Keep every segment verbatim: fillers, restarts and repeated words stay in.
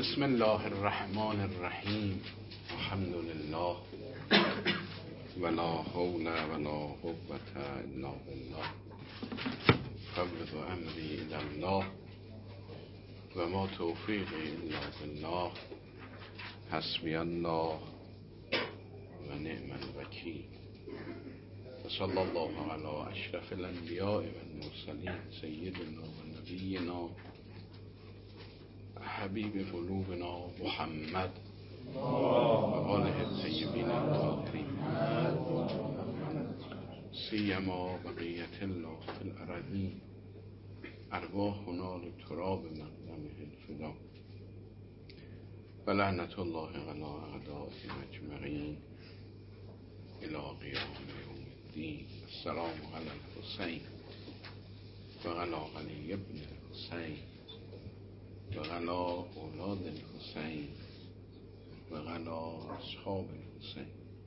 بسم الله الرحمن الرحیم. الحمد لله ولا حول ولا قوة الا بالله. فوض امری الی الله و ما توفیقی الا بالله. حسبی الله و نعم الوکیل. و صلی الله علی اشرف الانبیاء و المرسلین سیدنا و نبینا حبیب قلوبنا محمد و آله الطیبین الطاهرین سیما بقیة الله فی الارضین ارواحنا لتراب مقدمه الفدا و لعنة الله علی اعدائهم اجمعین الی قیام یوم الدین. السلام علی الحسین و علی علی ابن الحسین و غلا اولاد الحسین و غلا اصحاب الحسین.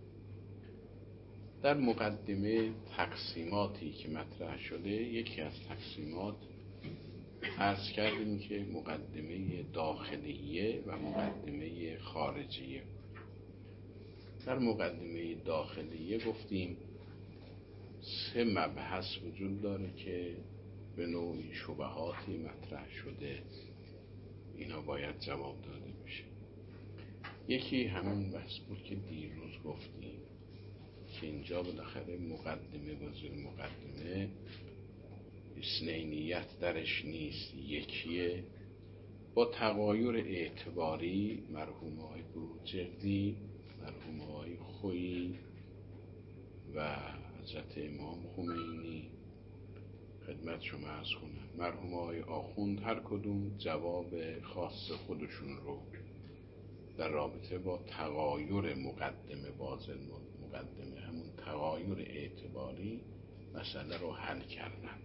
در مقدمه تقسیماتی که مطرح شده، یکی از تقسیمات عرض کردیم که مقدمه داخلیه و مقدمه خارجیه. در مقدمه داخلیه گفتیم سه مبحث وجود داره که به نوعی شبهاتی مطرح شده، اینا باید جواب داده بشه. یکی همون بحث بود که دیروز گفتیم که اینجا بالاخره مقدمه و ذل مقدمه اثنینیت درش نیست، یکیه. با تغایر اعتباری مرحوم آقای بروجردی، مرحوم آقای خویی و حضرت امام خمینی خدمت شما عرض کنم، مرحوم آقای آخوند هر کدوم جواب خاص خودشون رو در رابطه با تغایر مقدمه بازل مقدمه همون تغایر اعتباری مسئله رو حل کردن.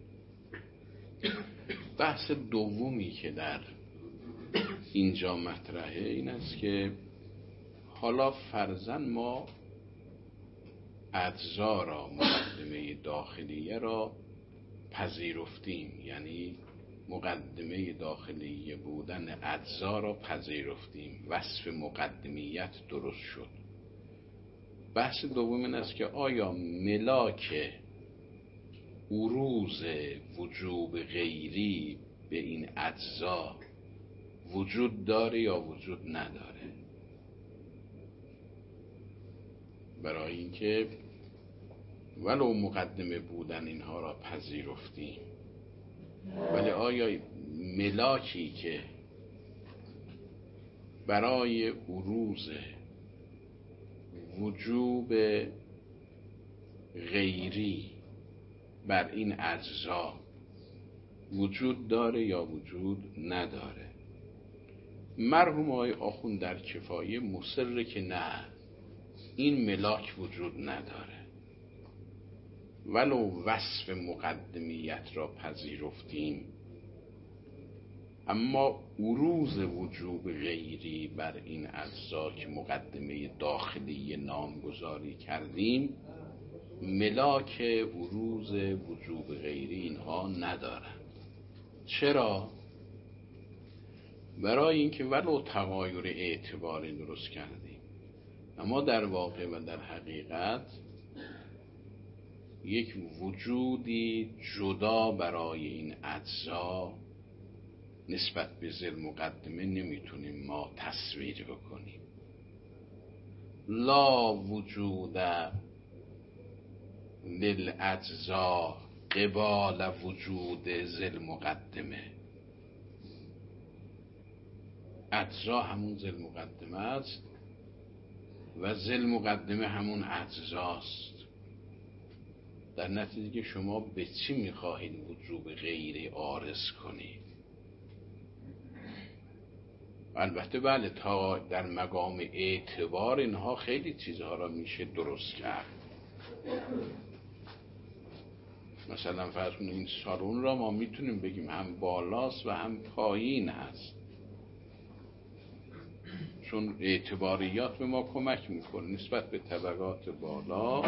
بحث دومی که در اینجا مطرحه این است که حالا فرضاً ما اجزا را، مقدمه داخلیه را پذیرفتیم، یعنی مقدمه داخلیه بودن اجزا را پذیرفتیم، وصف مقدمیت درست شد. بحث دوم این است که آیا ملاک عروض وجوب غیری به این اجزا وجود داره یا وجود نداره؟ برای اینکه ولو مقدمه بودن اینها را پذیرفتیم، ولی آیا ملاکی که برای عروض وجوب غیری بر این اجزا وجود داره یا وجود نداره؟ مرحوم آقای آخوند در کفایه مصر که نه، این ملاک وجود نداره، ولو وصف مقدمیت را پذیرفتیم، اما عروض وجوب غیری بر این اجزا که مقدمه داخلی نامگذاری کردیم ملاک عروض وجوب غیری اینها ندارند. چرا؟ برای اینکه ولو تغایر اعتباری درست کردیم، اما در واقع و در حقیقت یک وجودی جدا برای این اجزا نسبت به ذل مقدمه نمیتونیم ما تصویر بکنیم. لا وجود للاجزا قبال وجود ذل مقدمه. اجزا همون ذل مقدمه است و ذل مقدمه همون اجزاست. در نتیجه شما به چی میخواهید وجوب غیری عارض کنید؟ البته بله، تا در مقام اعتبار اینها خیلی چیزها را میشه درست کرد. مثلا فرض کنید این سالن را ما میتونیم بگیم هم بالاست و هم پایین هست، چون اعتباریات به ما کمک میکنه. نسبت به طبقات بالا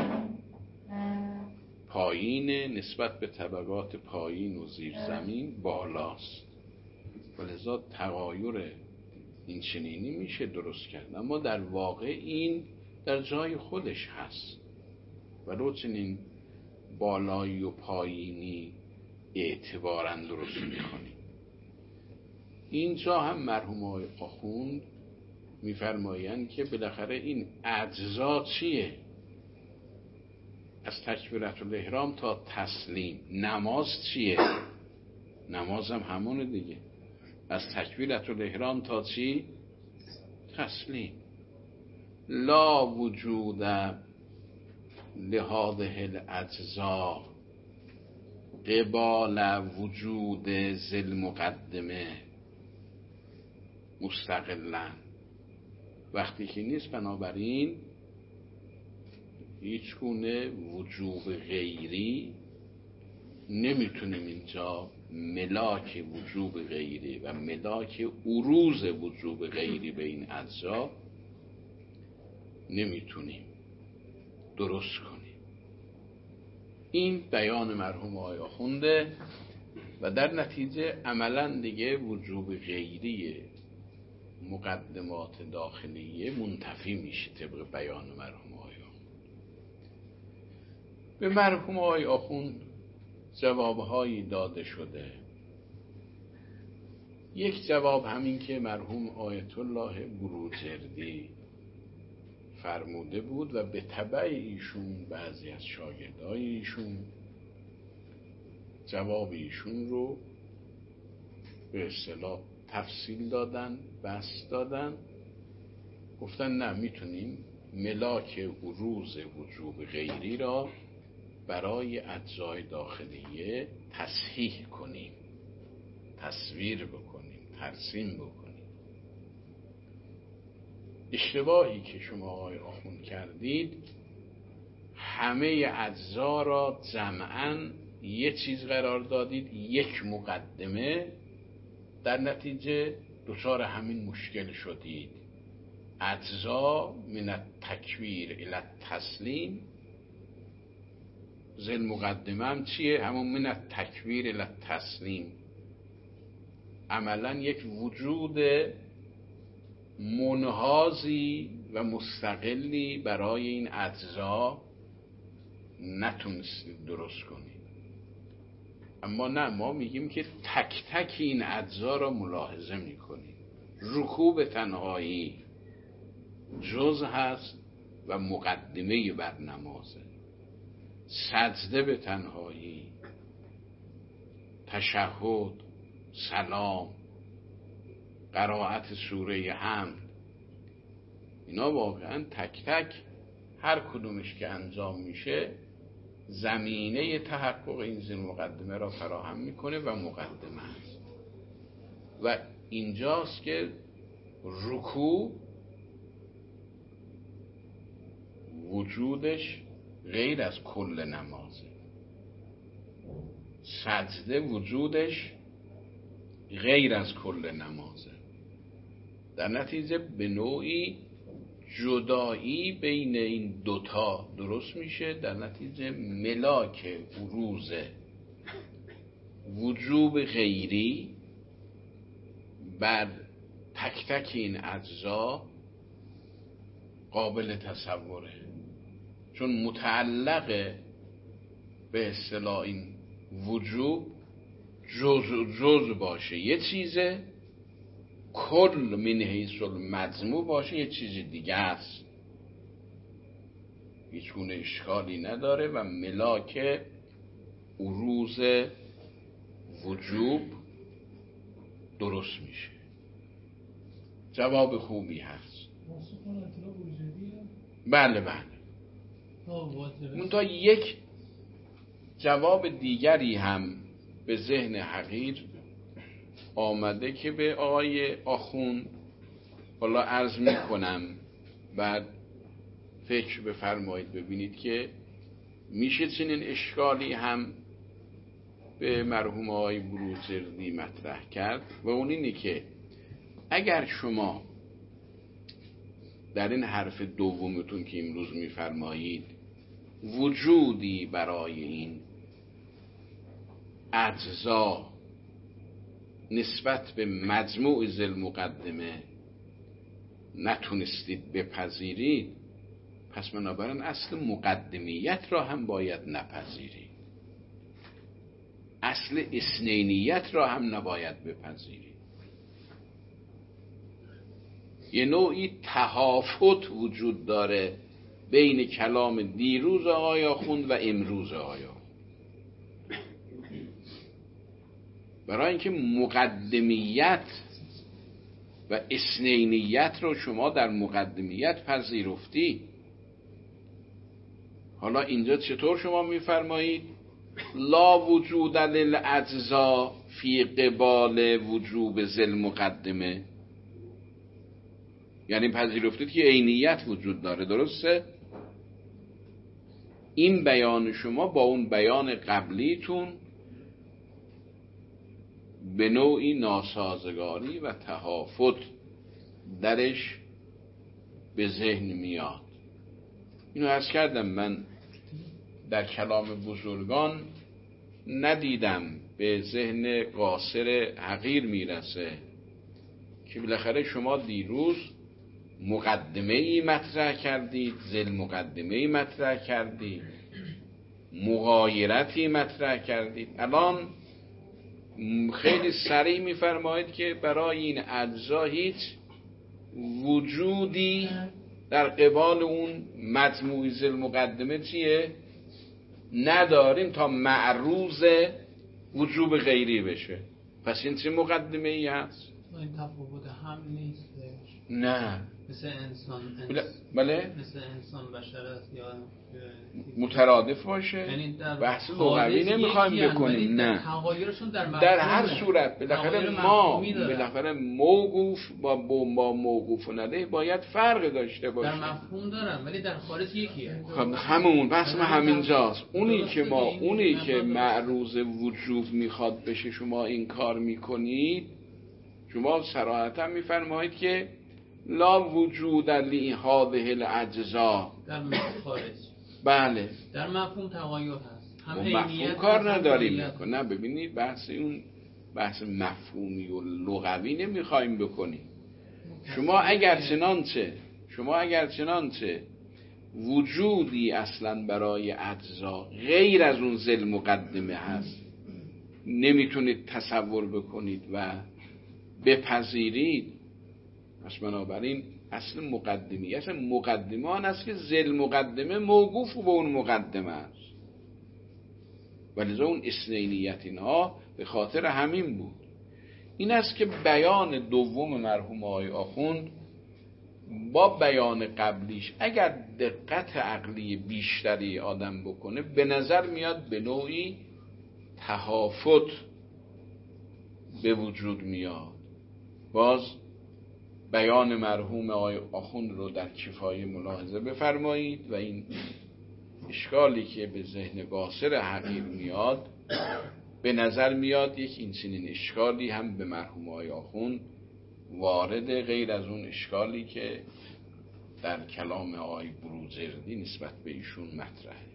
پایینه، نسبت به طبقات پایین و زیر زمین بالاست، ولذا تغایر این چنینی میشه درست کرد، اما در واقع این در جای خودش هست، ولو چنین بالایی و پایینی اعتباراً درست میکنیم. اینجا هم مرحوم آقای آخوند میفرمایند که بالاخره این اجزا چیه؟ از تکبیرت الاحرام تا تسلیم. نماز چیه؟ نماز هم همونه دیگه، از تکبیرت الاحرام تا چی؟ تسلیم. لا وجود لهذه الاجزا قبال وجود ذل مقدمه مستقلا. وقتی که نیست، بنابراین هیچ گونه وجوب غیری نمیتونیم اینجا ملاک وجوب غیری و ملاک اروز وجوب غیری به این اجزا نمیتونیم درست کنیم. این بیان مرحوم آقای آخونده و در نتیجه عملا دیگه وجوب غیری مقدمات داخلیه منتفی میشه طبق بیان مرحوم آقای آخوند. به مرحوم آقای آخوند جوابهایی داده شده. یک جواب همین که مرحوم آیت الله بروجردی فرموده بود و به تبع ایشون بعضی از شاگردای ایشون جواب ایشون رو به اصطلاح تفصیل دادن، بس دادن، گفتن نه، میتونیم ملاک اروز وجوب غیری را برای اجزای داخلیه تصحیح کنیم، تصویر بکنیم، ترسیم بکنیم. اشتباهی که شما آقای آخوند کردید، همه اجزا را جمعاً یه چیز قرار دادید، یک مقدمه، در نتیجه دچار همین مشکل شدید. اجزا من التکبیر الی التسلیم، ذل مقدمه هم چیه؟ همون من التکبیر الی التسلیم. عملا یک وجود منحازی و مستقلی برای این اجزا نتونستید درست کنید. اما نه، ما میگیم که تک تک این اجزا را ملاحظه میکنید. رکوع به تنهایی جز هست و مقدمه بر نمازه. سجده به تنهایی، تشهد، سلام، قرائت سوره حمد، اینا واقعا تک تک هر کدومش که انجام میشه زمینه تحقق این ذل مقدمه را فراهم میکنه و مقدمه است. و اینجاست که رکوع وجودش غیر از کل نمازه، سجده وجودش غیر از کل نمازه. در نتیجه به نوعی جدایی بین این دوتا درست میشه. در نتیجه ملاک اروز وجوب غیری بر تک تک این اجزا قابل تصوره، چون متعلق به اصطلاح این وجوب جز جز باشه یه چیزه، کل من حیث المجموع باشه یه چیز دیگه است، هیچ گونه اشکالی نداره و ملاک اروز وجوب درست میشه. جواب خوبی هست. بله بله. منتها یک جواب دیگری هم به ذهن حقیر آمده که به آقای آخوند حالا عرض میکنم، بعد فکر بفرمایید ببینید که میشه چنین اشکالی هم به مرحوم آقای بروجردی مطرح کرد. و اون اینه که اگر شما در این حرف دومتون که امروز میفرمایید وجودی برای این اجزا نسبت به مجموع ذل مقدمه نتونستید بپذیرید، پس بنابراین اصل مقدمیت را هم باید نپذیرید، اصل اثنینیت را هم نباید بپذیرید. یه نوعی تهافت وجود داره بین کلام دیروز آقای آخوند و امروز آقای آخوند. برای اینکه مقدمیت و اثنینیت رو شما در مقدمیت پذیرفتی، حالا اینجا چطور شما میفرمایید لا وجود للاجزا فی قبال وجوب ذل مقدمه؟ یعنی پذیرفتید که عینیت وجود داره، درسته؟ این بیان شما با اون بیان قبلیتون به نوعی ناسازگاری و تهافت درش به ذهن میاد. اینو عرض کردم، من در کلام بزرگان ندیدم به ذهن قاصر حقیر میرسه که بالاخره شما دیروز مقدمه ای مطرح کردید، ذل مقدمه ای مطرح کردید، مغایرتی مطرح کردید، الان خیلی سریع میفرمایید که برای این اجزا هیچ وجودی در قبال اون مجموعی ذل مقدمه چیه؟ نداریم تا معروض وجوب غیری بشه. پس این چه مقدمه ای هست؟ این تفاوت هم نیست. نه مثل انسان بله, بله؟ مثل انسان بشر است یا مترادف باشه؟ یعنی بحث لغوی نمیخوایم بکنیم، نه تغایرشون در در هر صورت بالاخره ما بالاخره موقوف با با موقوف نده باید فرق داشته باشه. در مفهوم دارم ولی در خارج یکیه. خب همون بحث ما همینجاست. اونی که ما اونی که معروض وجوب میخواد بشه شما این کار میکنید، شما صراحتا میفرمایید که لا وجود لی هذه الاجزا در مفهوم خارج. بله در مفهوم تغایر هست. هم مفهوم کار نداریم. نه ببینید بحث اون بحث مفهومی و لغوی نمیخوایم بکنیم. شما اگر چنانچه شما اگر چنانچه وجودی اصلا برای اجزا غیر از اون ذل مقدمه هست نمیتونید تصور بکنید و بپذیرید، پس بنابراین اصل مقدمیت مقدمه آن است که ذل مقدمه موقوف به اون مقدمه است، ولذا اون اثنینیت اینها به خاطر همین بود. این است که بیان دوم مرحوم آقای آخوند با بیان قبلیش اگر دقت عقلی بیشتری آدم بکنه به نظر میاد به نوعی تهافت به وجود میاد. باز بیان مرحوم آقای آخوند رو در کفایه ملاحظه بفرمایید و این اشکالی که به ذهن قاصر حقیر میاد به نظر میاد یک این چنین اشکالی هم به مرحوم آقای آخوند وارد، غیر از اون اشکالی که در کلام آقای بروجردی نسبت به ایشون مطرحه.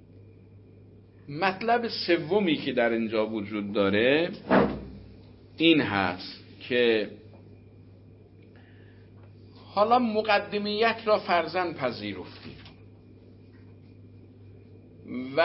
مطلب سومی که در اینجا وجود داره این هست که حالا مقدمیت را فرضاً پذیرفتیم و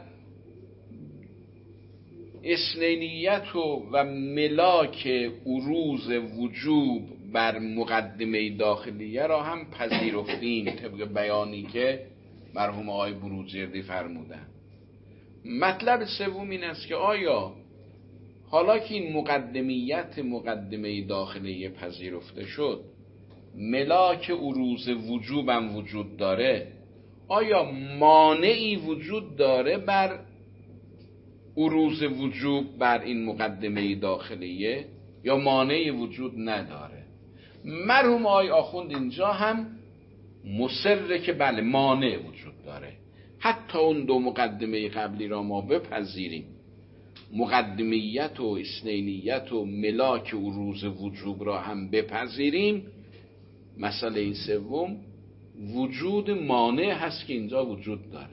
اثنینیت و, و ملاک عروض وجوب بر مقدمه داخلیه را هم پذیرفتیم طبق بیانی که مرحوم آقای بروجردی فرمودن. مطلب سوم این است که آیا حالا که این مقدمیت مقدمه داخلیه پذیرفته شد، ملاک عروض وجوب هم وجود داره، آیا مانعی وجود داره بر عروض وجوب بر این مقدمه داخلیه یا مانعی وجود نداره؟ مرحوم آقای آخوند اینجا هم مصره که بله مانع وجود داره. حتی اون دو مقدمه قبلی را ما بپذیریم، مقدمیت و اثنینیت و ملاک عروض وجوب را هم بپذیریم، مسئله سوم وجود مانع هست که اینجا وجود داره.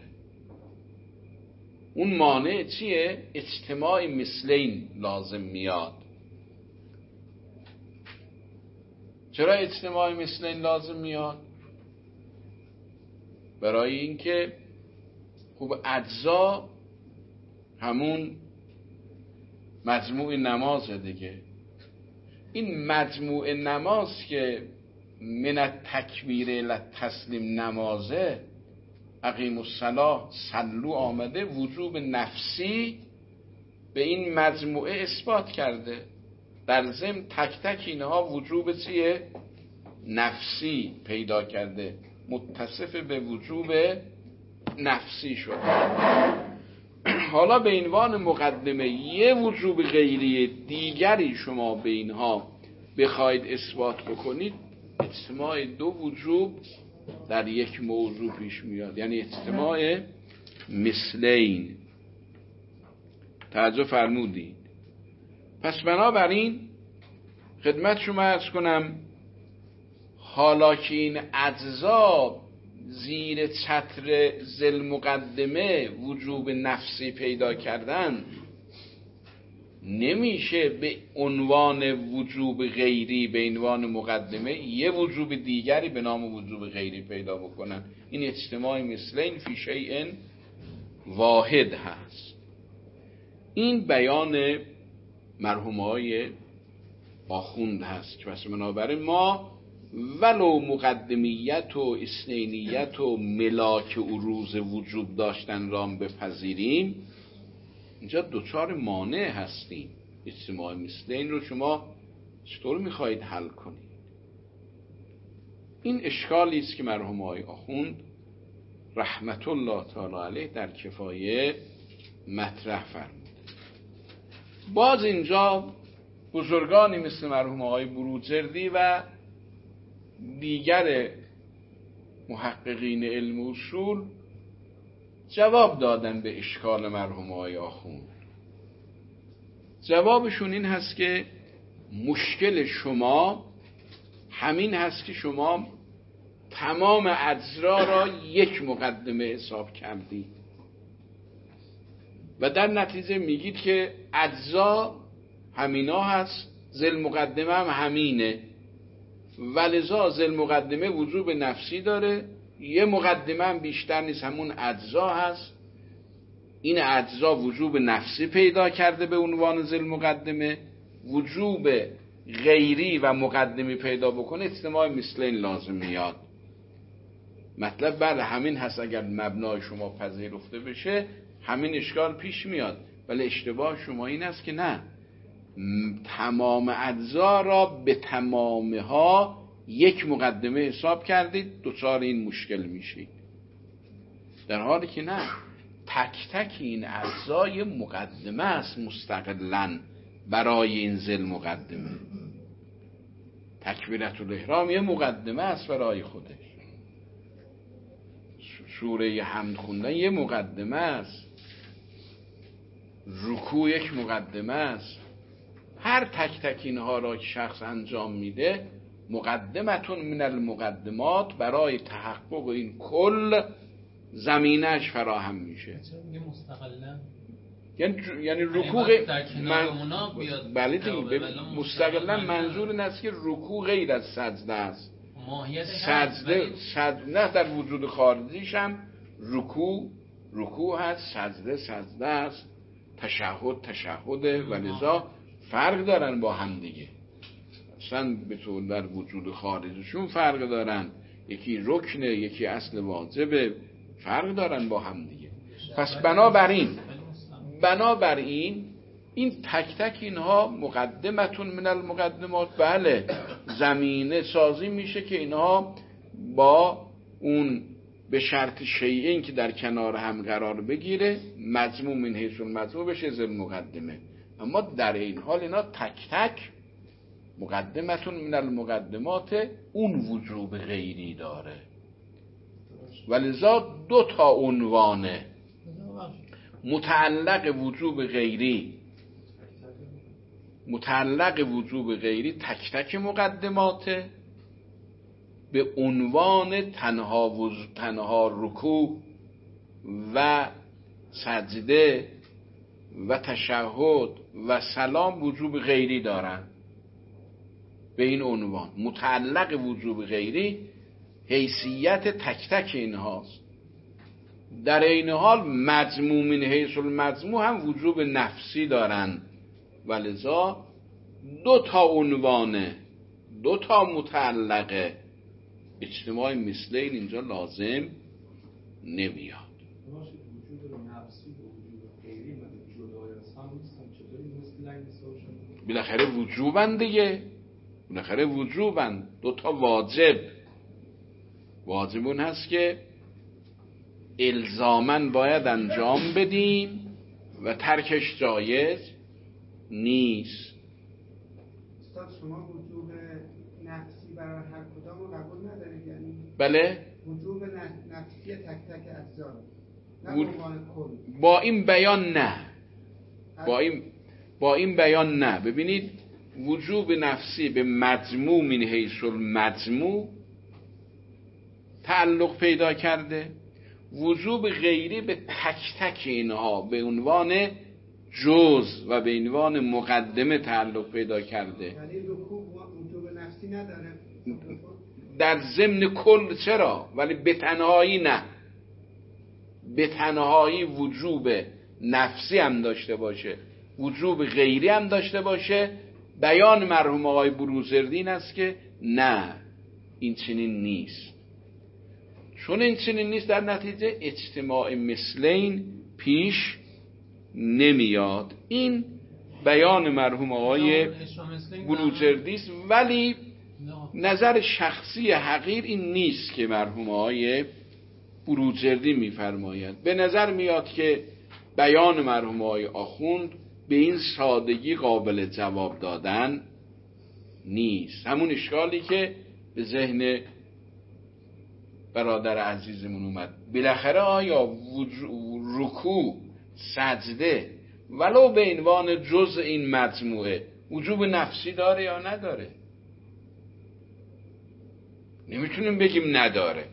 اون مانع چیه؟ اجتماع مثلین لازم میاد. چرا اجتماع مثل این لازم میاد؟ برای اینکه خب اجزا همون مجموع نمازه دیگه. این مجموع نماز که من التکبیر الی تسلیم نمازه، اقیم الصلاة صلو آمده، وجوب نفسی به این مجموعه اثبات کرده. در ضمن تک تک اینها وجوب چیه؟ نفسی پیدا کرده، متصف به وجوب نفسی شده. حالا به عنوان مقدمه یه وجوب غیری دیگری شما به اینها بخواید اثبات بکنید، اجتماع دو وجوب در یک موضوع پیش میاد، یعنی اجتماع مثلین. توجه فرمودید؟ پس بنابراین خدمت شما عرض کنم، حالا که این اجزا زیر چتر ذل مقدمه وجوب نفسی پیدا کردن، نمیشه به عنوان وجوب غیری به عنوان مقدمه یه وجوب دیگری به نام وجوب غیری پیدا بکنن. این اجتماع مثلین فی شیء واحد هست. این بیان مرحومای آخوند هست که پس بنابراین ما ولو مقدمیت و اثنینیت و ملاک عروض وجوب داشتن را بپذیریم، اینجا دوچار مانع هستیم. اجتماع مثلین رو شما چطور میخواهید حل کنید؟ این اشکالی است که مرحوم آقای آخوند رحمت الله تعالی علیه در کفایه مطرح فرمود. باز اینجا بزرگانی مثل مرحوم آقای بروجردی و دیگر محققین علم اصول جواب دادن به اشکال مرحوم آقای آخوند. جوابشون این هست که مشکل شما همین هست که شما تمام اجزا را یک مقدمه حساب کردید و در نتیجه میگید که اجزا همینا هست، ذل مقدمه هم همینه، ولذا ذل مقدمه وجوب نفسی داره، یه مقدمه هم بیشتر نیست، همون اجزا هست. این اجزا وجوب نفسی پیدا کرده به عنوان ذل مقدمه، وجوب غیری و مقدمی پیدا بکنه، اجتماع مثلین لازم میاد. مطلب بله همین هست، اگر مبنای شما پذیرفته بشه همین اشکال پیش میاد، ولی اشتباه شما این است که نه، تمام اجزا را به تمامها یک مقدمه حساب کردید، دوچار این مشکل میشید، در حالی که نه، تک تک این اجزا یه مقدمه است مستقلاً برای این ذل مقدمه. تکبیرت الاحرام یه مقدمه است برای خودش، سوره حمد خوندن یه مقدمه است، رکوع یک مقدمه است. هر تک تک اینها را که شخص انجام میده مقدمتون من المقدمات، برای تحقق این کل زمینش فراهم میشه. یعنی یعنی رکوع من بله دیگه مستقلا منظور این است که رکوع غیر از سجده است. سجده سجده نه در وجود خارجیش هم رکوع رکوع هست، سجده سجده است، تشهد تشهده، ولذا فرق دارن با هم دیگه، اصلا به طور در وجود خارجشون فرق دارن، یکی رکنه یکی اصل واجبه، فرق دارن با هم دیگه. پس بنابراین بنابراین این تک تک اینها مقدمتون من المقدمات، بله زمینه سازی میشه که اینها با اون به شرط شیئین که در کنار هم قرار بگیره مجموع من حیث المجموع بشه ذل مقدمه، اما در این حال اینا تک تک مقدمتون من المقدمات اون وجوب غیری داره، ولذا دو تا عنوانه، متعلق وجوب غیری متعلق وجوب غیری تک تک مقدماته به عنوان تنها وز... تنها رکوع و سجده و تشهد و سلام وجوب غیری دارن. به این عنوان. متعلق وجوب غیری حیثیت تک تک اینهاست. در این حال مجموع من حیث المجموع هم وجوب نفسی دارن، ولذا دو تا عنوانه، دو تا متعلقه، اجتماع مثلین اینجا لازم نمیاد. بالاخره وجوبن دیگه، بالاخره وجوبن، دو تا واجب. واجب اون هست که الزاماً باید انجام بدیم و ترکش جایز نیست. استاد شما وجوب نفسی برای هر کدام رو قبول ندارید؟ یعنی بله، وجوب نفسی تک تک اجزا نه وج... عنوان کل. با این بیان نه، با این با این بیان نه. ببینید وجوب نفسی به مجموع من حیث المجموع تعلق پیدا کرده، وجوب غیری به تک تک اینها به عنوان جز و به عنوان مقدمه تعلق پیدا کرده. یعنی رکوع وجوب نفسی نداره در ضمن کل چرا، ولی به تنهایی نه. به تنهایی وجوب نفسی هم داشته باشه، وجوب غیری هم داشته باشه. بیان مرحوم آقای بروجردی این است که نه، این چنین نیست. چون این چنین نیست در نتیجه اجتماع مثلین پیش نمیاد. این بیان مرحوم آقای بروجردی است، ولی نظر شخصی حقیر این نیست که مرحوم آقای بروجردی میفرماید. به نظر میاد که بیان مرحوم آقای آخوند به این سادگی قابل جواب دادن نیست. همون اشکالی که به ذهن برادر عزیزمون اومد، بالاخره آیا رکوع سجده ولو به عنوان جزء این مجموعه وجوب نفسی داره یا نداره؟ نمیتونیم بگیم نداره.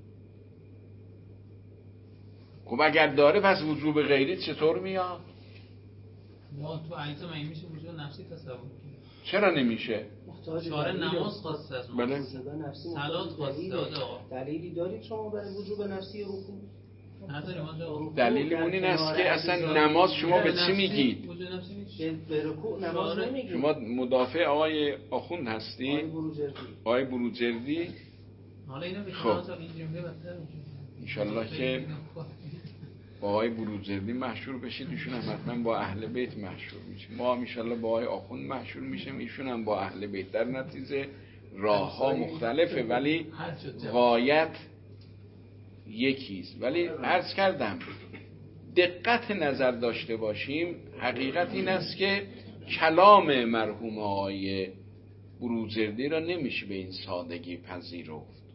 خب اگر داره پس وجوب غیری چطور میاد؟ ما تو عیزه من میشه وجوب نفسی تصور کنیم؟ چرا نمیشه؟ شاره نماز خواسته از ما، بله. صلات خواسته آقا. دلیلی دارید شما برای وجوب نفسی رکوع؟ نداریم آقا. دلیل اون این است که اصلا نماز شما به چی میگید؟ به رکوع نماز نمیگید. شما مدافع آقای آخوند هستی؟ آقای بروجردی. آقای بروجردی؟ حالا اینا به خب این جمله بدتر انشالله که با آقای بروجردی محشور بشید، ایشون هم حتما با اهل بیت محشور میشه. ما هم انشالله با آقای آخوند محشور میشیم، ایشون هم با اهل بیت. در نتیجه راه ها مختلفه ولی غایت یکیست. ولی عرض کردم دقت نظر داشته باشیم. حقیقت این است که کلام مرحوم آقای بروجردی را نمیشه به این سادگی پذیرفت.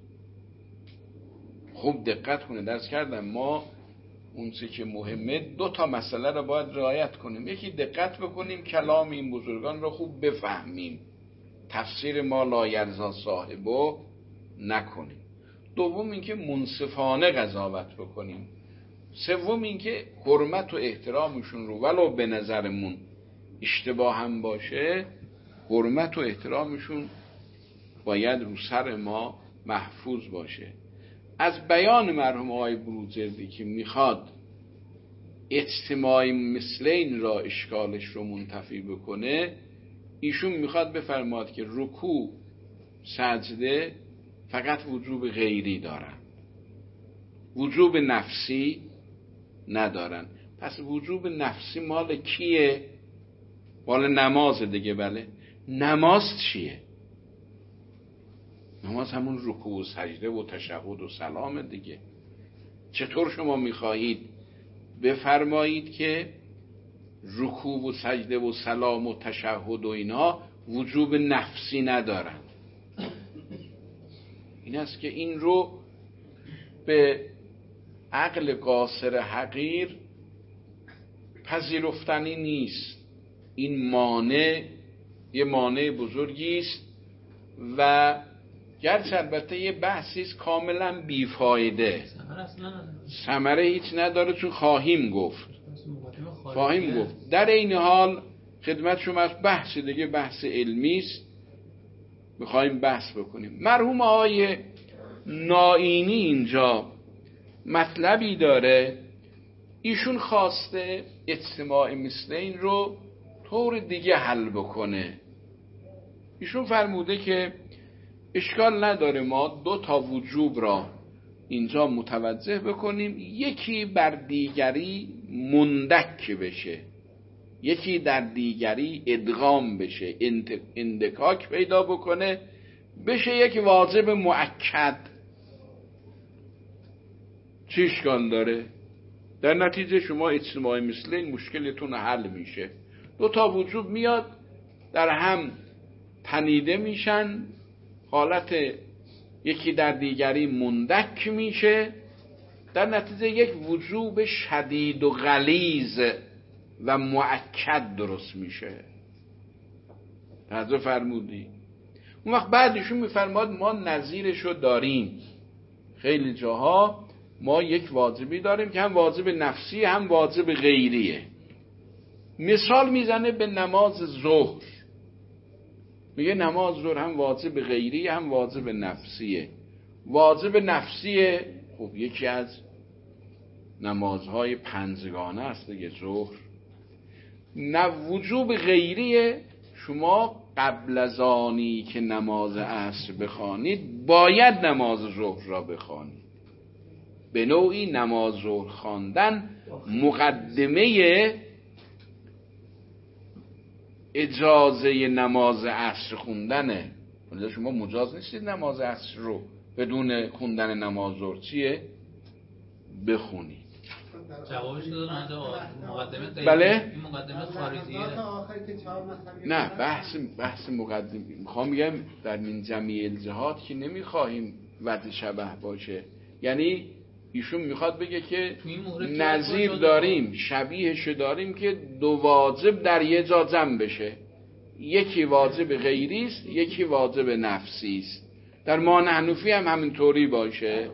خوب دقت کنه. درس کردم ما اون چه که مهمه دو تا مسئله را باید رعایت کنیم. یکی دقت بکنیم کلام این بزرگان را خوب بفهمیم، تفسیر ما لایرزا صاحبو نکنیم. دوم اینکه منصفانه قضاوت بکنیم. سوم اینکه حرمت و احترامشون رو ولو به نظرمون اشتباه هم باشه، حرمت و احترامشون باید رو سر ما محفوظ باشه. از بیان مرحوم آقای بروجردی که میخواد اجتماع مثلین را اشکالش رو منتفی بکنه، ایشون میخواد بفرماد که رکوع سجده فقط وجوب غیری دارن، وجوب نفسی ندارن. پس وجوب نفسی مال کیه؟ مال نماز دیگه. بله، نماز چیه؟ نماز همون رکوع و سجده و تشهد و سلام دیگه. چطور شما میخواهید بفرمایید که رکوع و سجده و سلام و تشهد و اینا وجوب نفسی ندارن؟ این است که این رو به عقل قاصر حقیر پذیرفتنی نیست. این مانع یه مانع بزرگی است و گرچه البته یه بحثی است کاملا بیفایده، ثمره هیچ نداره، چون خواهیم گفت خواهیم گفت در این حال خدمت شما از بحث دیگه، بحث علمی است میخوایم بحث بکنیم. مرحوم آقای نائینی اینجا مطلبی داره، ایشون خواسته اجتماع مثلین رو طور دیگه حل بکنه. ایشون فرموده که اشکال نداره ما دو تا وجوب را اینجا متوجه بکنیم، یکی بر دیگری مندک بشه، یکی در دیگری ادغام بشه، اندکاک پیدا بکنه، بشه یک واجب مؤکد. چی اشکال داره؟ در نتیجه شما اجتماع مثلین مشکلتون حل میشه. دو تا وجوب میاد در هم تنیده میشن، حالت یکی در دیگری مندک میشه، در نتیجه یک وجوب شدید و غلیظ و مؤکد درست میشه. توجه فرمودی؟ اون وقت بعدشون میفرماد ما نظیرشو داریم. خیلی جاها ما یک واجبی داریم که هم واجب نفسی هم واجب غیریه. مثال میزنه به نماز ظهر، میگه نماز ظهر هم واجب غیری هم واجب نفسیه. واجب نفسیه، خب یکی از نمازهای پنجگانه است دیگه ظهر. نه وجوب غیریه، شما قبل از آنی که نماز عصر بخوانید باید نماز ظهر را بخوانید. به نوعی نماز ظهر خواندن مقدمه اجازه نماز عصر خوندنه. ولی شما مجاز نیستید نماز عصر رو بدون خوندن نماز ظهر چیه بخونید. جوابش دادن آنجا مقدمه غیری. بله؟ این مقدمه خارجیه. نه بحث بحث مقدمه میخوام بگم در من جمعی الجهات که نمیخواهیم وضع شبه باشه. یعنی ایشون میخواد بگه که نظیر داریم، شبیهش داریم که دو واجب در یه جا جمع بشه، یکی واجب غیری است یکی واجب نفسی است. در ما حنفی هم همینطوری باشه.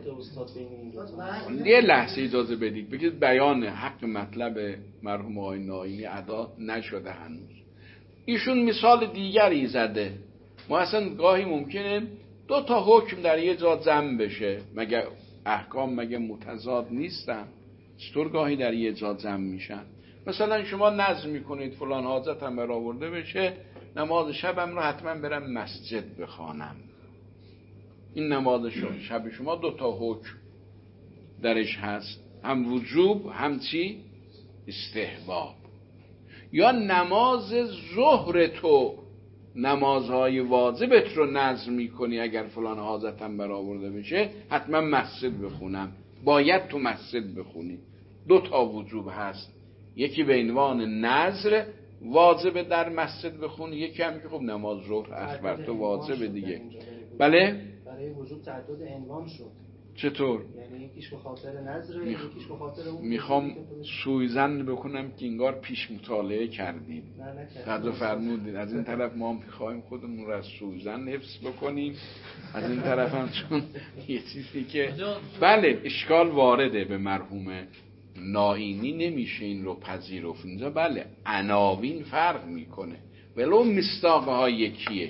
یه لحظه اجازه بدید بگید بیان حق مطلب مرحوم آقای نائینی ادا نشده هنوز. ایشون مثال دیگری زده. ما اصلا گاهی ممکنه دو تا حکم در یه جا جمع بشه، مگه احکام مگه متضاد نیستن؟ چطور گاهی در یه جا جمع میشن؟ مثلا شما نظم میکنید فلان حاجتم برآورده بشه، نماز شبم رو حتما برم مسجد بخوانم. این نماز شب شما دو تا حکم درش هست، هم وجوب هم چی؟ استحباب. یا نماز ظهر تو نمازهای واجبت رو نظم میکنی، اگر فلان حاجتم برآورده بشه حتما مسجد بخونم، باید تو مسجد بخونی. دو تا وجوب هست، یکی به عنوان نظر واجب در مسجد بخونی، یکی هم که خب نماز ظهر از بر تو واجب دیگه. بله؟ برای وجوب تعدد عنوان شد. چطور؟ یعنی یکیش به خاطر نظر، میخ... یکیش به خاطر اون. میخوام سویزن بکنم که انگار پیش مطالعه کردیم. تعجب فرمودید. از این طرف ما هم میخوایم خودمون رو از سویزن حفظ بکنیم، از این طرف هم چون یه چیزی که بله اشکال وارده به مرحوم نائینی نمیشه این رو پذیرفت. اینجا بله عناوین فرق میکنه ولو مصداق ها یکیه.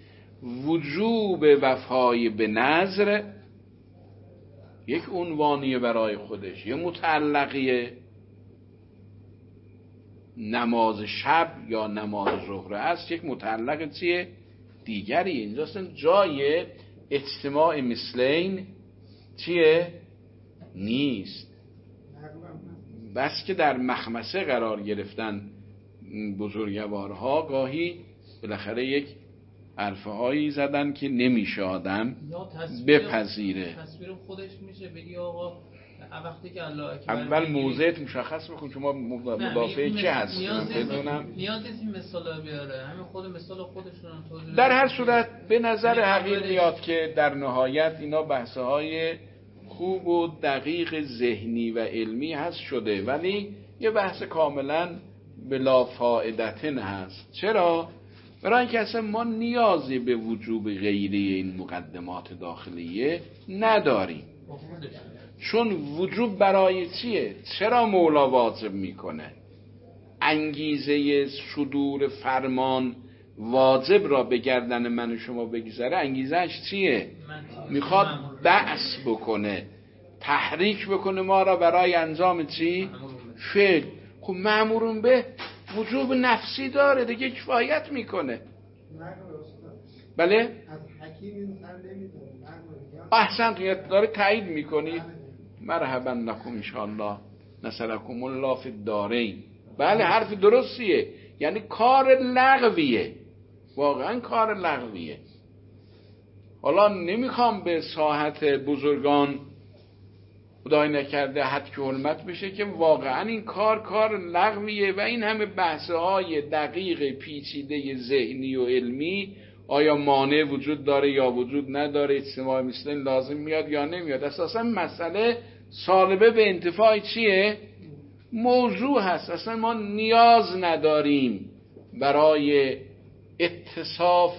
وجوب وفای به نظر یک عنوانیه برای خودش، یه متعلقیه. نماز شب یا نماز ظهر است یک متعلق چیه دیگری. اینجا جای اجتماع مثلین چیه نیست. بس که در مخمسه قرار گرفتن بزرگوارها گاهی بالاخره یک حرفه هایی زدن که نمیشه آدم بپذیره. تصویر خودش میشه بگی آقا وقتی که الله اکبر اول موضعت مشخص بکن شما مدافع چه هستی بدونم. نیاز نیست این مثالا بیاره، همین خود مثال خودشون توضیح. در هر صورت به نظر حقیر میاد که در نهایت اینا بحث های خوب و دقیق ذهنی و علمی هست شده، ولی یه بحث کاملا بلا فائدتن هست. چرا؟ برای اینکه اصلا ما نیازی به وجوب غیری این مقدمات داخلیه نداریم. چون وجوب برای چیه؟ چرا مولا واجب میکنه؟ انگیزه صدور فرمان واجب را به گردن من و شما بگذاره انگیزش چیه؟ میخواد بعث بکنه، تحریک بکنه ما را برای انجام چی؟ فعل. خب مأمورون به وجوب نفسی داره دیگه، کفایت میکنه. بله؟ از حکیم این سر نمیدونه. احسن تو داره تایید میکنی. مرحبا لکم انشاءالله نصرکم الله فی الدارین. بله حرف درستیه، یعنی کار لغویه، واقعا کار لغویه. حالا نمیخوام به ساحت بزرگان خدای نکرده حد که حرمت بشه که واقعا این کار کار لغویه و این همه بحث‌های دقیق پیچیده ذهنی و علمی، آیا مانع وجود داره یا وجود نداره، اجتماع مثل لازم میاد یا نمیاد، اساسا مسئله سالبه به انتفاع چیه؟ موضوع هست. اصلا ما نیاز نداریم برای اتصاف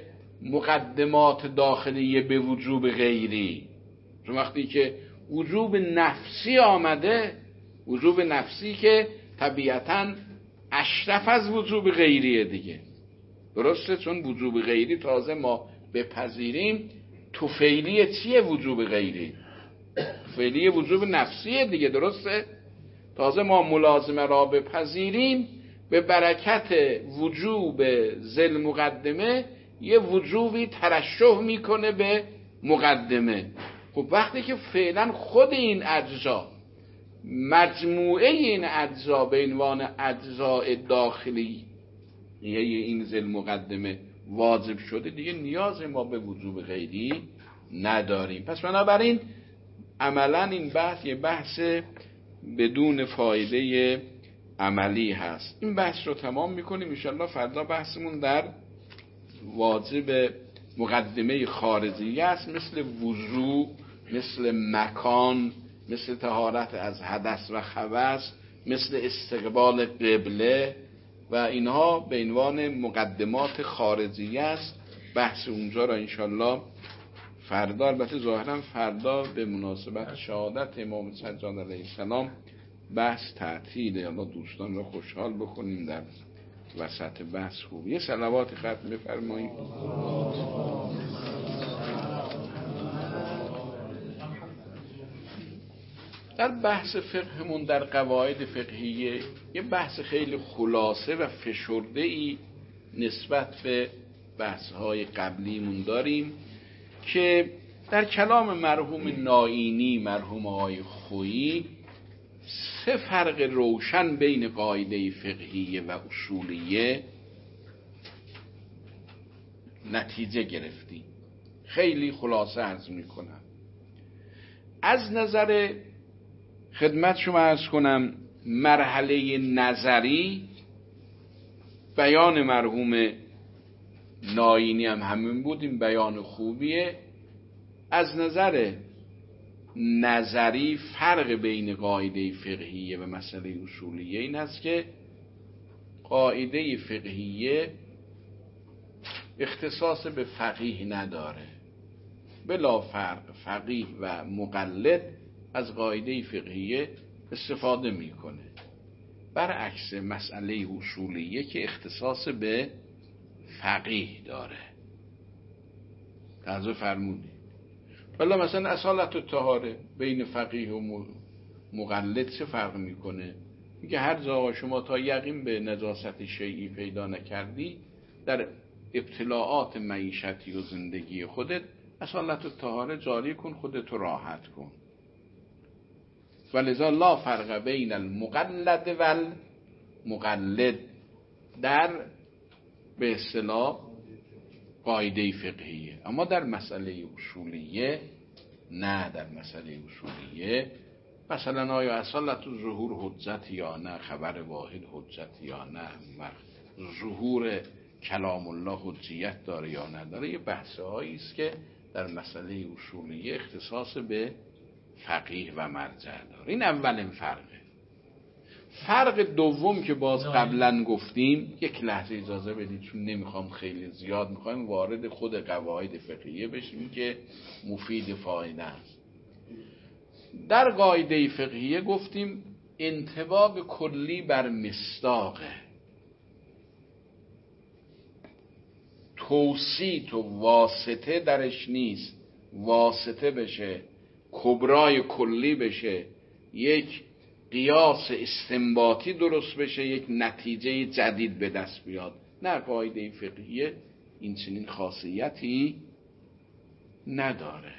مقدمات داخلیه به وجوب غیری. چون وقتی که وجوب نفسی آمده، وجوب نفسی که طبیعتاً اشرف از وجوب غیریه دیگه، درسته؟ چون وجوب غیری تازه ما بپذیریم توفیلی چیه؟ وجوب غیری توفیلی وجوب نفسیه دیگه، درسته؟ تازه ما ملازمه را بپذیریم به برکت وجوب ذل مقدمه یه وجوبی ترشح میکنه به مقدمه. خب وقتی که فعلا خود این اجزا، مجموعه این اجزا به عنوان اجزاء داخلی یه این ذل مقدمه واجب شده دیگه، نیاز ما به وجوب غیری نداریم. پس بنابراین عملا این بحث یه بحث بدون فایده عملی هست. این بحث رو تمام میکنیم انشاءالله. فردا بحثمون در واجب مقدمه خارجیه است، مثل وضو، مثل مکان، مثل طهارت از حدث و خبث، مثل استقبال قبله و اینها به عنوان مقدمات خارجیه است. بحث اونجا را انشاءالله فردا، البته ظاهرا فردا به مناسبت شهادت امام سجاد علیه السلام بحث تعطیله. الله دوستان را خوشحال بکنیم در وسط بحث. خوب یه صلوات ختم بفرمایید. در بحث فقهمون در قواعد فقهیه یه بحث خیلی خلاصه و فشرده ای نسبت به بحث‌های قبلیمون داریم که در کلام مرحوم نائینی، مرحوم آقای خویی، سه فرق روشن بین قاعده فقهیه و اصولیه نتیجه گرفتیم. خیلی خلاصه عرض میکنم. از نظر خدمت شما عرض کنم مرحله نظری بیان مرحوم نائینی هم همین بود، این بیان خوبیه. از نظر نظری فرق بین قاعده فقهیه و مسئله اصولیه این است که قاعده فقهیه اختصاص به فقیه نداره، بلا فرق فقیه و مقلد از قاعده فقهیه استفاده میکنه، برعکس مسئله اصولیه که اختصاص به فقیه داره. توجه فرمودید؟ ولی مثلا اصالت الطهاره بین فقیه و مقلد چه فرق میکنه؟ میگه هر جا شما تا یقین به نجاست شیئی پیدا نکردی در ابتلاعات معیشتی و زندگی خودت اصالت الطهاره جاری کن، خودت راحت کن. ولذا لا فرق بین المقلد و المقلد در به اصطلاح قاعده فقهیه. اما در مسئله اصولیه نه. در مسئله اصولیه مثلا آیا اصالت ظهور حجت یا نه، خبر واحد حجت یا نه، ظهور کلام الله حجیت داره یا نداره، یه بحث‌هایی است که در مسئله اصولیه اختصاص به فقیه و مرجع داره. این اولین فرقه. فرق دوم که باز قبلا گفتیم، یک لحظه اجازه بدید چون نمیخوام خیلی زیاد، میخوایم وارد خود قواعد فقهیه بشیم که مفید فایده است. در قاعده فقهیه گفتیم انطباق کلی بر مصداقه. توسیط و واسطه درش نیست، واسطه بشه، کبرای کلی بشه، یک قیاس استنباطی درست بشه، یک نتیجه جدید به دست بیاد. نه، قاعده فقهیه این چنین خاصیتی نداره.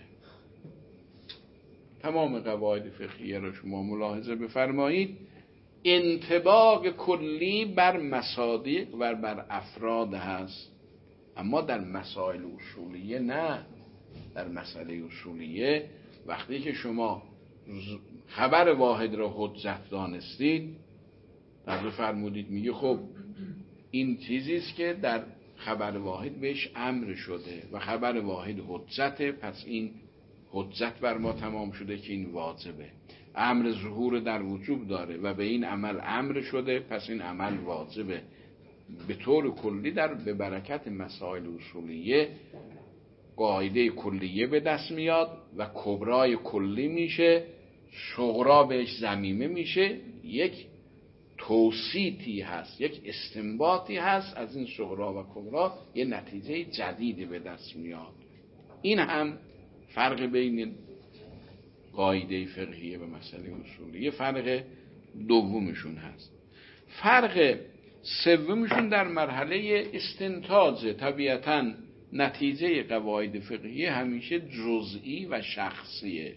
تمام قواعد فقهیه رو شما ملاحظه بفرمایید، انطباق کلی بر مصادیق و بر افراد هست، اما در مسائل اصولیه نه. در مسئله اصولیه وقتی که شما خبر واحد را حجت دانستید، در فرمودید میگه خب این چیزی است که در خبر واحد بهش امر شده و خبر واحد حجته، پس این حجت بر ما تمام شده که این واجبه. امر ظهور در وجوب داره و به این عمل امر شده، پس این عمل واجبه. به طور کلی در به برکت مسائل اصولیه قاعده کلیه به دست میاد و کبرای کلی میشه، صغرا بهش ضمیمه میشه، یک توسیطی هست، یک استنباطی هست، از این صغرا و کبرا یه نتیجه جدیدی به دست میاد. این هم فرق بین قاعده فقهیه و مسئله اصولیه، فرق دومشون هست. فرق سومشون در مرحله استنتاج. طبیعتاً نتیجه قواعد فقهیه همیشه جزئی و شخصیه،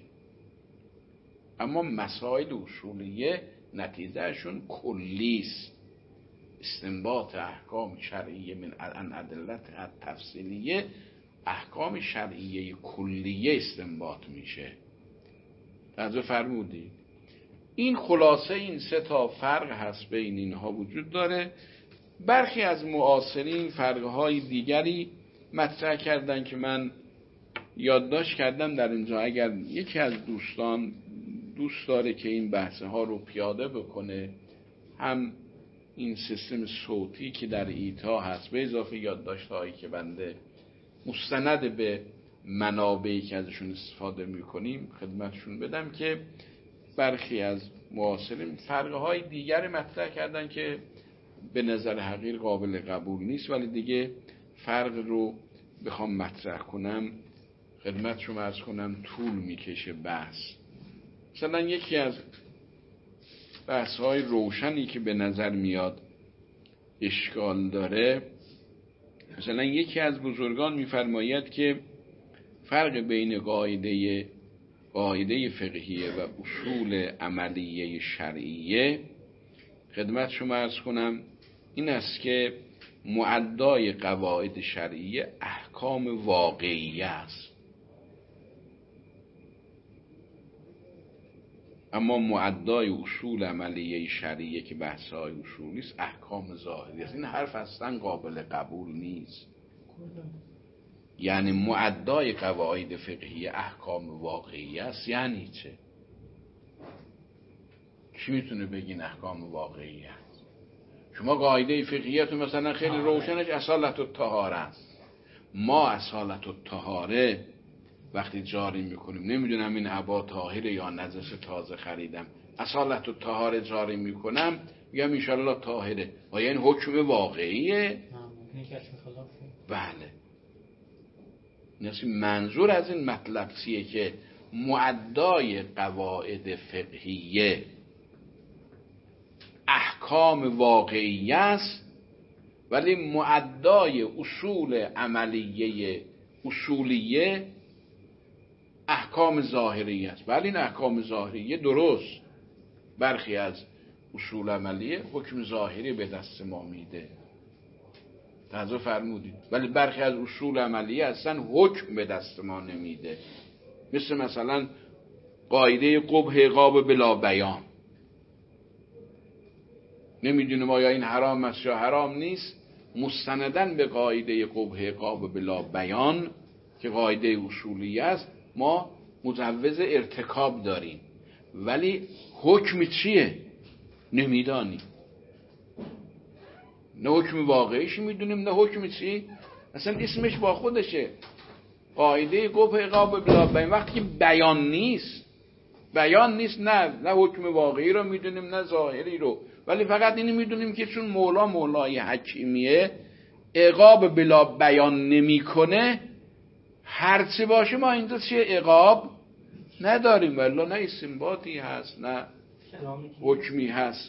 اما مسائل اصولیه نتیجهشون کلیست. استنباط احکام شرعیه من ادلت تفصیلیه، احکام شرعیه کلیه استنباط میشه. توجه فرمودید؟ این خلاصه این سه تا فرق هست بین اینها وجود داره. برخی از معاصرین فرقهای دیگری مطرح کردن که من یادداشت کردم در اینجا. اگر یکی از دوستان دوست داره که این بحث ها رو پیاده بکنه، هم این سیستم صوتی که در ایتا هست به اضافه یادداشت هایی که بنده مستند به منابعی که ازشون استفاده میکنیم خدمتشون بدم، که برخی از معاصرین فرقهای دیگر مطرح کردن که به نظر حقیر قابل قبول نیست، ولی دیگه فرق رو بخوام مطرح کنم خدمت شما عرض کنم طول میکشه بحث. مثلا یکی از بحث های روشنی که به نظر میاد اشکال داره، مثلا یکی از بزرگان میفرماید که فرق بین قاعده قاعده فقهیه و اصول عملیه شرعیه خدمت شما عرض کنم این است که معدای قواعد شرعیه احکام واقعیه است، اما معدای اصول عملیه شرعیه که بحث‌های اصولی است احکام ظاهری است. این حرف اصلا قابل قبول نیست. یعنی معدای قواعد فقهیه احکام واقعیه است یعنی چه؟ کی میتونه بگین احکام واقعیه است؟ شما قاعده فقهیه تو مثلا خیلی روشنش اصالت الطهاره است. ما اصالت الطهاره وقتی جاری میکنیم، نمیدونم این عبا طاهره یا نجس تازه خریدم، اصالت الطهاره جاری میکنم میگم انشالله طاهره، آیا این حکم واقعیه؟ بله. منظور از این مطلب چیه؟ که معدای قواعد فقهیه احکام واقعیه است، ولی معدای اصول عملیه اصولیه احکام ظاهریه است. ولی این احکام ظاهریه درست، برخی از اصول عملیه حکم ظاهری به دست ما میده، توجه فرمودید، ولی برخی از اصول عملیه اصلا حکم به دست ما نمیده. مثل مثلا قاعده قبح عقاب بلا بیان، نمیدونیم آیا این حرام است یا حرام نیست، مستندن به قاعده قبح عقاب بلا بیان که قاعده اصولی است ما مجوز ارتکاب داریم، ولی حکم چیه نمیدانیم، نه حکم واقعیش میدونیم نه حکم چی، اصلا اسمش با خودشه قاعده قبح عقاب بلا بیان. وقتی که بیان نیست بیان نیست نه نه حکم واقعی رو میدونیم نه ظاهری رو، ولی فقط اینو میدونیم که چون مولا مولای حکیمیه عقاب بلا بیان نمیکنه، هرچه باشه ما اینجا چه عقاب نداریم، ولی نه استنباطی هست نه حکمی هست.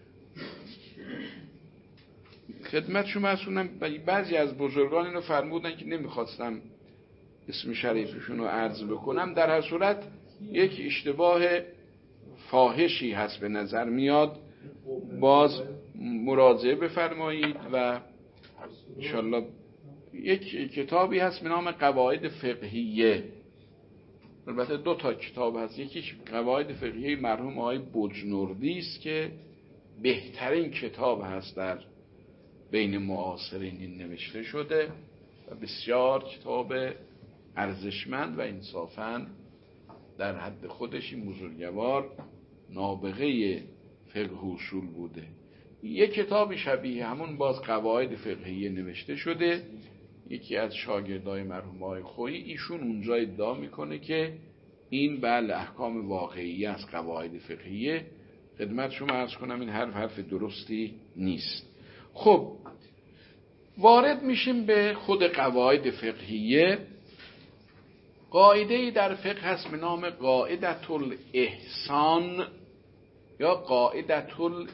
خدمت شما هستونم بعضی از بزرگان اینو فرمودن که نمیخواستم اسم شریفشون رو عرض بکنم، در هر صورت یک اشتباه فاحشی هست به نظر میاد، باز مراجعه بفرمایید. و انشالله یک کتابی هست به نام قواعد فقهیه، البته دو تا کتاب هست، یکیش قواعد فقهیه مرحوم آقای بجنوردی است که بهترین کتاب هست در بین معاصرین این نوشته شده و بسیار کتاب ارزشمند و انصافاً در حد خودش این بزرگوار نابغه فقه و اصول بوده. یک کتاب شبیه همون باز قواعد فقهیه نوشته شده، یکی از شاگردای مرحوم آقای خویی، ایشون اونجا ادعا میکنه که این بله احکام واقعی از قواعد فقهیه. خدمت شما عرض کنم این حرف حرف درستی نیست. خب وارد میشیم به خود قواعد فقهیه. قاعده‌ای در فقه هست به نام قاعدة الاحسان یا قاعدة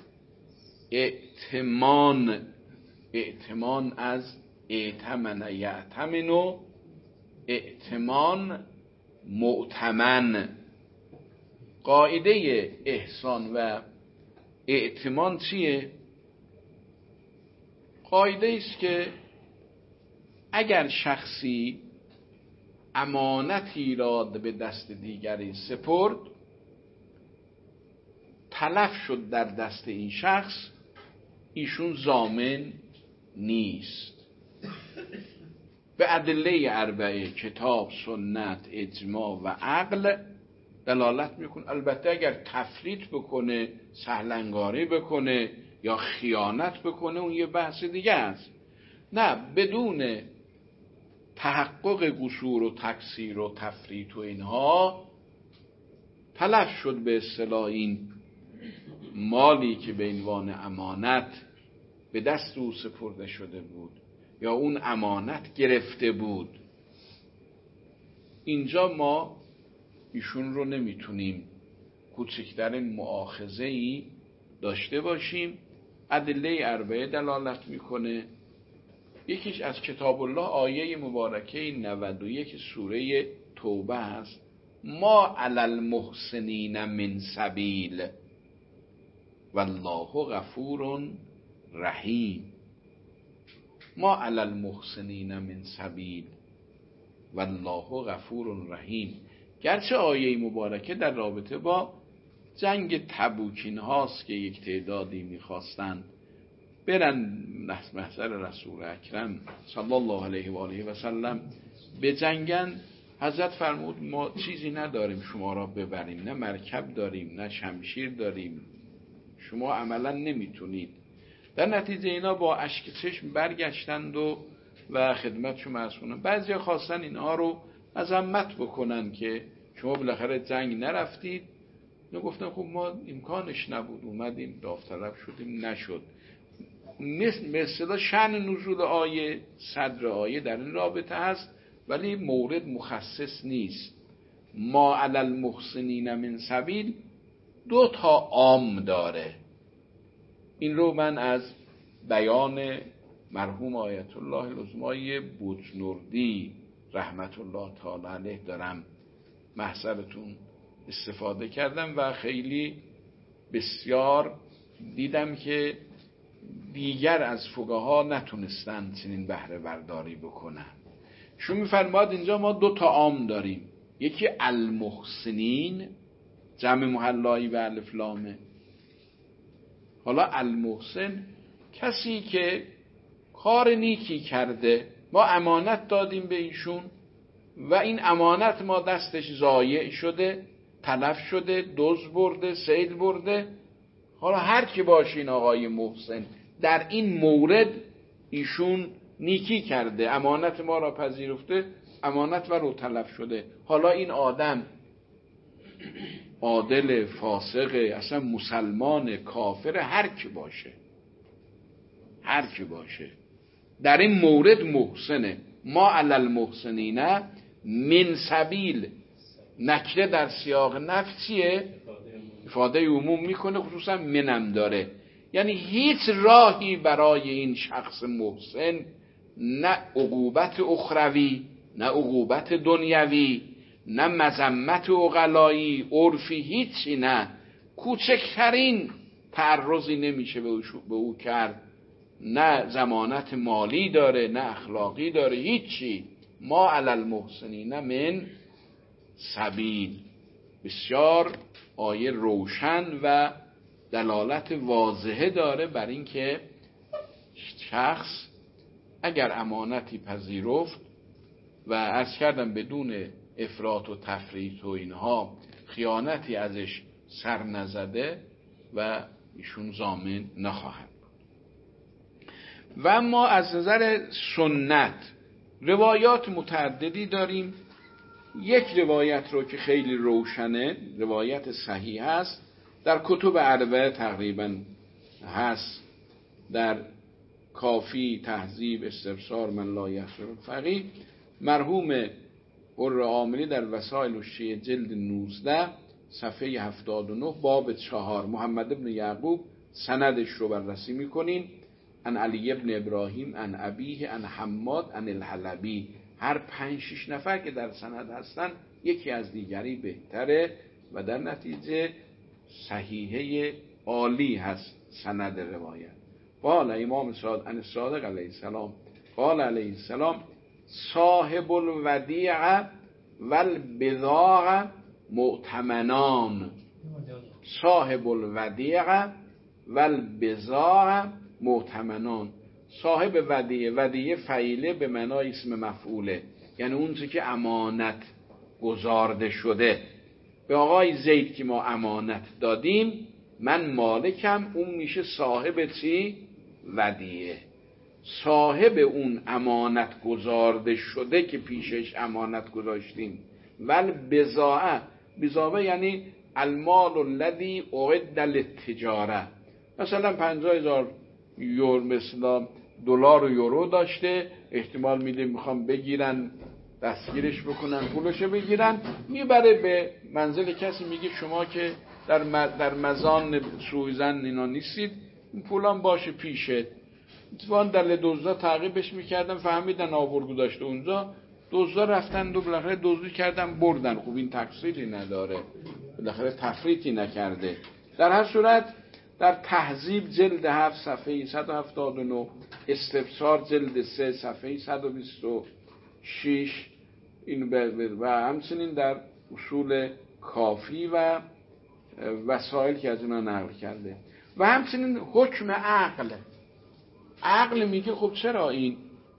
الائتمان. ائتمان از ائتمن یأتمن و ائتمان مؤتمن. قاعده احسان و ائتمان چیه؟ قاعده است که اگر شخصی امانتی را به دست دیگری سپرد، تلف شد در دست این شخص، ایشون ضامن نیست. به ادله اربعه کتاب، سنت، اجماع و عقل دلالت میکنه. البته اگر تفریط بکنه، سهلنگاری بکنه یا خیانت بکنه اون یه بحث دیگه است. نه، بدون تحقق قصور و تقصیر و تفریط و اینها تلف شد به اصطلاح این مالی که به عنوان امانت به دست او سپرده شده بود یا اون امانت گرفته بود. اینجا ما ایشون رو نمیتونیم کوچکترین مؤاخذه‌ای داشته باشیم. ادله اربعه دلالت میکنه. یکیش از کتاب الله آیه مبارکه نود و یک سوره توبه هست، ما علی المحسنین من سبیل والله غفور رحیم. ما علی المحسنین من سبیل والله غفور رحیم. گرچه آیه مبارکه در رابطه با جنگ تبوکین هاست که یک تعدادی میخواستند برن محضر رسول اکرم صلی الله علیه و آله و سلم به جنگن، حضرت فرمود ما چیزی نداریم شما را ببریم، نه مرکب داریم نه شمشیر داریم، شما عملا نمیتونید. در نتیجه اینا با اشک چشم برگشتند و و خدمت شما عرض کنم بعضیا خواستن اینها رو مذمت بکنن که شما بالاخره جنگ نرفتید. نگفتن خب ما امکانش نبود، اومدیم داوطلب شدیم نشد. مثل شأن نزول آیه، صدر آیه در این رابطه هست ولی مورد مخصص نیست. ما علی المحسنین من سبیل دو تا عام داره. این رو من از بیان مرحوم آیت الله العظمای بجنوردی رحمت الله تعالی علیه دارم محضرتون استفاده کردم و خیلی بسیار دیدم که دیگر از فقها نتونستن چنین بهره برداری بکنن. شما می‌فرماد اینجا ما دو تا عام داریم، یکی المحسنین جمع محلایی و الف لامه. حالا المحسن کسی که کار نیکی کرده، ما امانت دادیم به ایشون و این امانت ما دستش ضایع شده، تلف شده، دزد برده، صید برده. حالا هر کی باشه این آقای محسن در این مورد ایشون نیکی کرده، امانت ما را پذیرفته، امانت و رو تلف شده. حالا این آدم عادل، فاسق، اصلا مسلمان، کافر، هر کی باشه هر کی باشه در این مورد محسنه. ما علی المحسنین من سبیل، نکره در سیاق نفی چیه؟ افاده عموم میکنه، خصوصا منم داره، یعنی هیچ راهی برای این شخص محسن، نه عقوبت اخروی، نه عقوبت دنیوی، نه مذمت عقلایی عرفی، هیچی، نه کوچکترین تعرضی نمیشه به او, به او کرد، نه ضمانت مالی داره، نه اخلاقی داره، هیچی. ما علی المحسنین من سبیل. بسیار آیه روشن و دلالت واضحه داره بر این که شخص اگر امانتی پذیرفت و عرض کردم بدون افراط و تفریط و اینها، خیانتی ازش سر نزده و ایشون ضامن نخواهد بود. و اما از نظر سنت روایات متعددی داریم. یک روایت رو که خیلی روشنه، روایت صحیح هست، در کتب اربعه تقریبا هست، در کافی، تهذیب، استبصار، من لا یحصر الفقیه، مرحوم قره عاملی در وسائل الشیعه جلد نوزده صفحه هفتاد و نه باب چهار، محمد ابن یعقوب، سندش رو بررسی میکنین، ان علی ابن ابراهیم، ان ابیه، ان حماد، ان الحلبی. هر پنج شش نفر که در سند هستن یکی از دیگری بهتره و در نتیجه صحیحه عالی هست سند روایت. قال امام صادق ان صادق علیه السلام قال علیه السلام صاحب الودیع والبضاع مؤتمنان. صاحب الودیع والبضاع مؤتمنان. صاحب ودیعه، ودیعه فعیله به معنای اسم مفعوله، یعنی اون چیزی که امانت گزارده شده. به آقای زید که ما امانت دادیم، من مالکم، اون میشه صاحب چی؟ ودیعه. صاحب اون امانت گزارده شده که پیشش امانت گذاشتیم. ول بضاعه، بضاعه یعنی المال الذی اعد للتجاره. مثلا پنجاه هزار یورو مثلا دلار و یورو داشته، احتمال میده میخوام بگیرن، دستگیرش بکنن، پولشو بگیرن، میبره به منزل کسی، میگه شما که در در مزان سویزن اینا نیستید، این پولام باشه پیشت. اتفاقا دل دزدا تعقیبش میکردن، فهمیدن آورگو داشته اونجا، دزدا رفتن دو بالاخره دزدی کردن بردن. خوب این تقصیری نداره، بالاخره تفریطی نکرده. در هر صورت در تهذیب جلد هفت صفحه صد و هفتاد و نه، استبصار جلد سه صفحه صد و بیست و شش، این و همچنین در اصول کافی و وسائل که از اینا نقل کرده. و همچنین حکم عقل. عقل میگه خب چرا این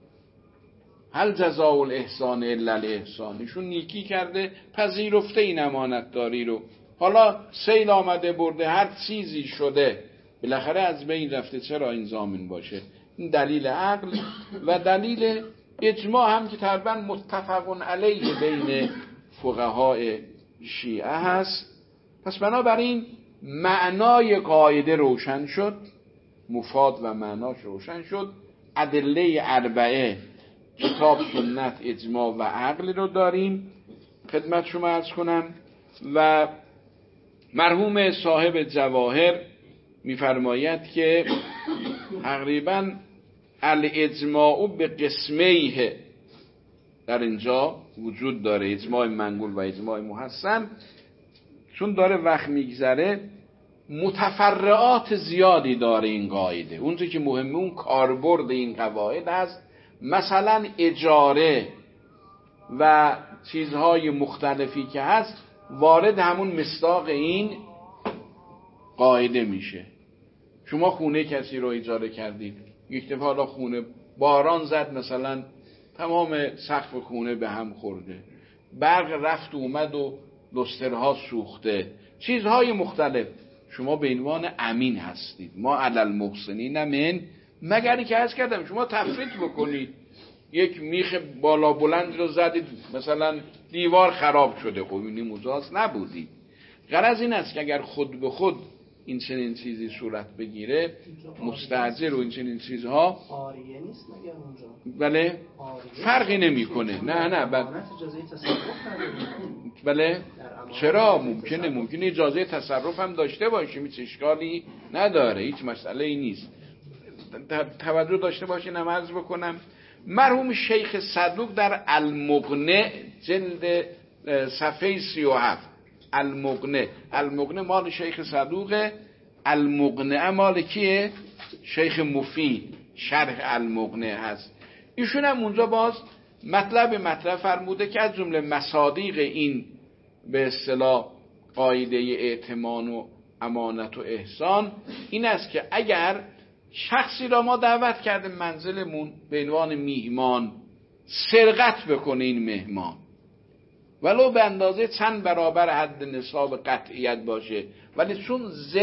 هل جزاء الاحسان الا الاحسان، ایشون نیکی کرده، پذیرفته این امانت داری رو، حالا سیل آمده برده، هر چیزی شده، بالاخره از بین رفته، چرا این ضامن باشه؟ این دلیل عقل و دلیل اجماع هم که تقریبا متفق علیه بین فقهای شیعه هست. پس بنابراین معنای قاعده روشن شد، مفاد و معناش روشن شد. ادله اربعه، کتاب، سنت، اجماع و عقل رو داریم. خدمت شما عرض کنم و مرحوم صاحب جواهر میفرماید که تقریبا الاجماع به قسمیه در اینجا وجود داره، اجماع منقول و اجماع محسن. چون داره وقت میگذره، متفرعات زیادی داره این قاعده. اونجا که مهمه اون کاربرد این قواعد است. مثلا اجاره و چیزهای مختلفی که هست وارد همون مصداق این قاعده میشه. شما خونه کسی رو اجاره کردید، یک دفعه حالا خونه باران زد، مثلا تمام سقف خونه به هم خورده، برق رفت اومد و لسترها سوخته، چیزهای مختلف، شما به عنوان امین هستید. ما علی المحسنین من، مگر که عرض کردم شما تفریط بکنید، یک میخ بالا بلند رو زدید، مثلا دیوار خراب شده، خب این مجاز نبودید. غرض این است که اگر خود به خود این چنین چیزی صورت بگیره، مستاجر و این چنین چیزها عاریه نیست مگر اونجا؟ بله فرقی نمیکنه. نه نه بله اجازه تصرف نداره. بله چرا ممکنه ممکنه اجازه تصرف هم داشته باشیم، هیچ اشکالی نداره، هیچ مسئله ای نیست. توجه داشته باشین. هم عرض بکنم مرحوم شیخ صدوق در المغنی جلد صفحه سی و هفت، المغنی المغنی مال شیخ صدوق، المغنی مال کیه؟ شیخ مفید، شرح المغنی هست. ایشون هم اونجا باز مطلب مطلب فرموده که از جمله مصادیق این به اصطلاح قاعده ائتمان و امانت و احسان این است که اگر شخصی را ما دعوت کرده منزلمون به عنوان میهمان، سرقت بکنه این مهمان ولو به اندازه چند برابر حد نصاب قطعیت باشه، ولی چون